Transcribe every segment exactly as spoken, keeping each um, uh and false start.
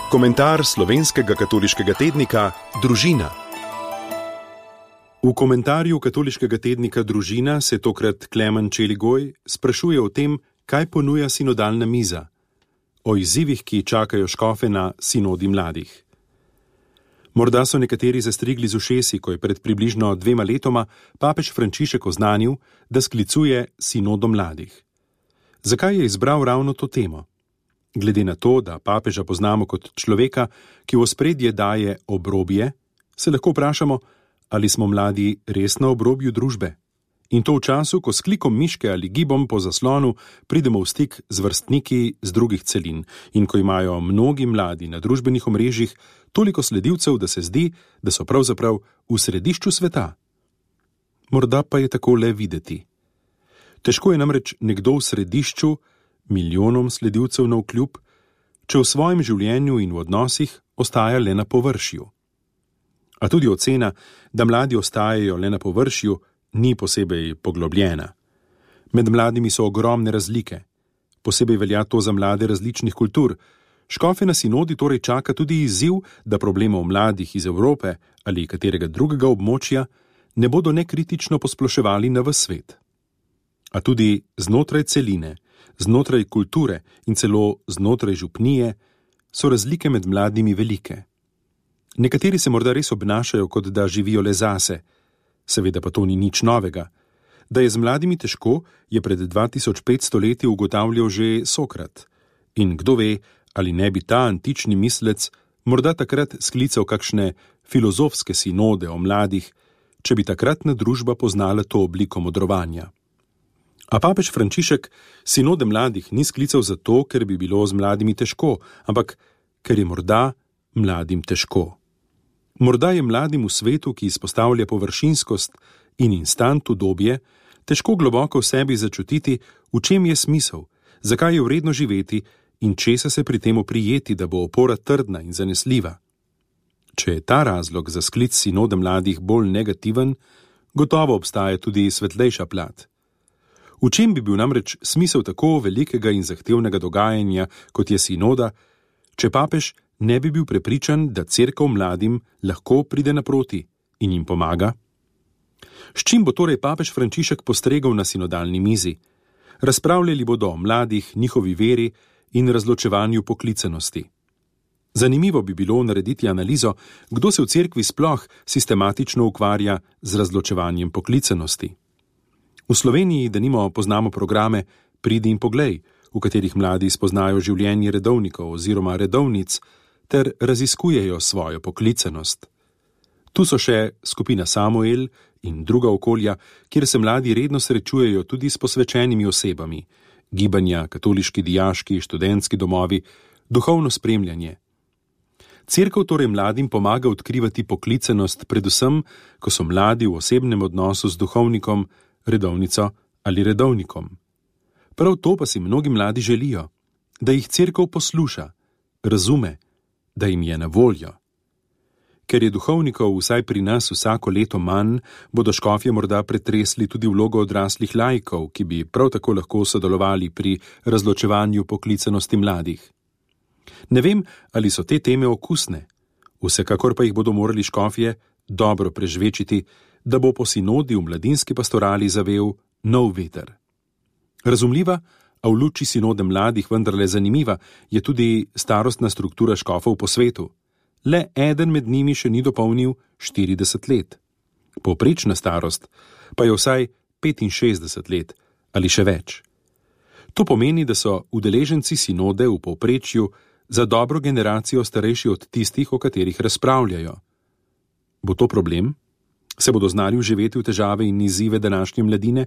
Komentar slovenskega katoliškega tednika Družina. V komentarju katoliškega tednika Družina se tokrat Klemen Čeligoj sprašuje o tem, kaj ponuja sinodalna miza, o izzivih, ki čakajo škofe na sinodi mladih. Morda so nekateri zastrigli z ušesi, ko je pred približno dvema letoma papež Frančišek oznanil, da sklicuje sinodo mladih. Zakaj je izbral ravno to temo? Glede na to, da papeža poznamo kot človeka, ki v ospredje daje obrobje, se lahko vprašamo, ali smo mladi res na obrobju družbe. In to v času, ko s klikom miške ali gibom po zaslonu pridemo v stik z vrstniki z drugih celin in ko imajo mnogi mladi na družbenih omrežjih toliko sledilcev, da se zdi, da so pravzaprav v središču sveta. Morda pa je tako le videti. Težko je namreč nekdo v središču, milijonom sledilcev navkljub, če v svojem življenju in v odnosih ostaja le na površju. A tudi ocena, da mladi ostajajo le na površju, ni posebej poglobljena. Med mladimi so ogromne razlike. Posebej velja to za mlade različnih kultur. Škofe na sinodi torej čaka tudi izziv, da problemov mladih iz Evrope ali katerega drugega območja ne bodo nekritično posploševali na ves svet. A tudi znotraj celine, znotraj kulture in celo znotraj župnije so razlike med mladimi velike. Nekateri se morda res obnašajo, kot da živijo le zase, seveda pa to ni nič novega. Da je z mladimi težko, je pred dva tisoč petsto leti ugotavljal že Sokrat. In kdo ve, ali ne bi ta antični mislec morda takrat sklical kakšne filozofske sinode o mladih, če bi takratna družba poznala to obliko modrovanja. A papež Frančišek sinode mladih ni sklical zato, ker bi bilo z mladimi težko, ampak ker je morda mladim težko. Morda je mladim v svetu, ki izpostavlja površinskost in instant udobje, težko globoko v sebi začutiti, v čem je smisel, zakaj je vredno živeti in česa se pri tem oprijeti, da bo opora trdna in zanesljiva. Če je ta razlog za sklic sinode mladih bolj negativen, gotovo obstaja tudi svetlejša plat. V čem bi bil namreč smisel tako velikega in zahtevnega dogajanja, kot je sinoda, če papež ne bi bil prepričan, da cerkev mladim lahko pride naproti in jim pomaga? S čim bo torej papež Frančišek postregal na sinodalni mizi? Razpravljali bodo o mladih, njihovi veri in razločevanju poklicanosti. Zanimivo bi bilo narediti analizo, kdo se v cerkvi sploh sistematično ukvarja z razločevanjem poklicanosti. V Sloveniji, denimo, poznamo programe Pridi in poglej, v katerih mladi spoznajo življenje redovnikov oziroma redovnic ter raziskujejo svojo poklicanost. Tu so še skupina Samuel in druga okolja, kjer se mladi redno srečujejo tudi s posvečenimi osebami, gibanja, katoliški dijaški, študentski domovi, duhovno spremljanje. Cerkev torej mladim pomaga odkrivati poklicanost, predvsem, ko so mladi v osebnem odnosu z duhovnikom, redovnico ali redovnikom. Prav to pa si mnogi mladi želijo, da jih cerkev posluša, razume, da jim je na voljo. Ker je duhovnikov vsaj pri nas vsako leto manj, bodo škofje morda pretresli tudi vlogo odraslih laikov, ki bi prav tako lahko sodelovali pri razločevanju poklicanosti mladih. Ne vem, ali so te teme okusne, vsekakor pa jih bodo morali škofje dobro prežvečiti, da bo po sinodi v mladinski pastorali zavel nov veter. Razumljiva, a v luči sinode mladih vendarle zanimiva, je tudi starostna struktura škofov po svetu. Le eden med njimi še ni dopolnil štirideset let. Povprečna starost pa je vsaj petinšestdeset let ali še več. To pomeni, da so udeleženci sinode v povprečju za dobro generacijo starejši od tistih, o katerih razpravljajo. Bo to problem? Se bodo znali vživeti v težave in izzive današnje mladine?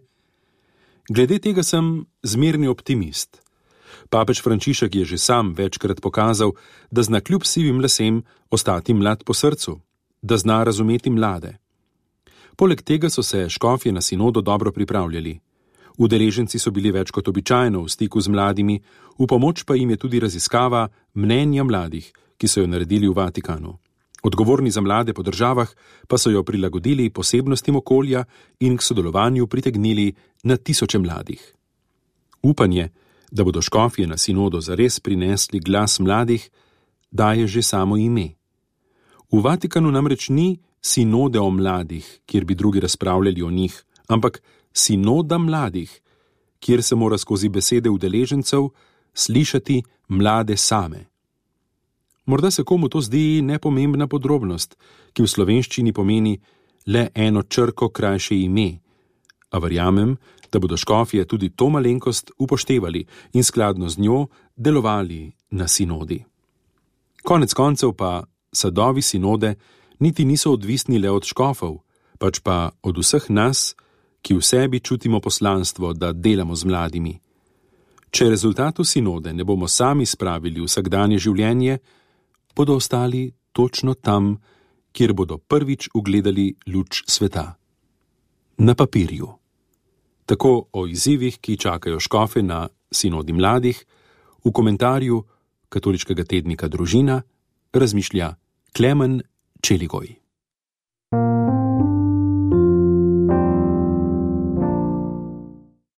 Glede tega sem zmerni optimist. Papež Frančišek je že sam večkrat pokazal, da zna kljub sivim lasem ostati mlad po srcu, da zna razumeti mlade. Poleg tega so se škofje na sinodo dobro pripravljali. Udeleženci so bili več kot običajno v stiku z mladimi, v pomoč pa jim je tudi raziskava mnenja mladih, ki so jo naredili v Vatikanu. Odgovorni za mlade po državah pa so jo prilagodili posebnostim okolja in k sodelovanju pritegnili na tisoče mladih. Upanje, da bodo škofje na sinodo zares prinesli glas mladih, daje že samo ime. V Vatikanu namreč ni sinode o mladih, kjer bi drugi razpravljali o njih, ampak sinoda mladih, kjer se mora skozi besede udeležencev slišati mlade same. Morda se komu to zdi nepomembna podrobnost, ki v slovenščini pomeni le eno črko krajše ime, a verjamem, da bodo škofje tudi to malenkost upoštevali in skladno z njo delovali na sinodi. Konec koncev pa sadovi sinode niti niso odvisni le od škofov, pač pa od vseh nas, ki v sebi čutimo poslanstvo, da delamo z mladimi. Če rezultatu sinode ne bomo sami spravili v vsakdanje življenje, bodo ostali točno tam, kjer bodo prvič ugledali luč sveta. Na papirju. Tako o izzivih, ki čakajo škofe na sinodi mladih, v komentarju Katoliškega tednika Družina razmišlja Klemen Čeligoj.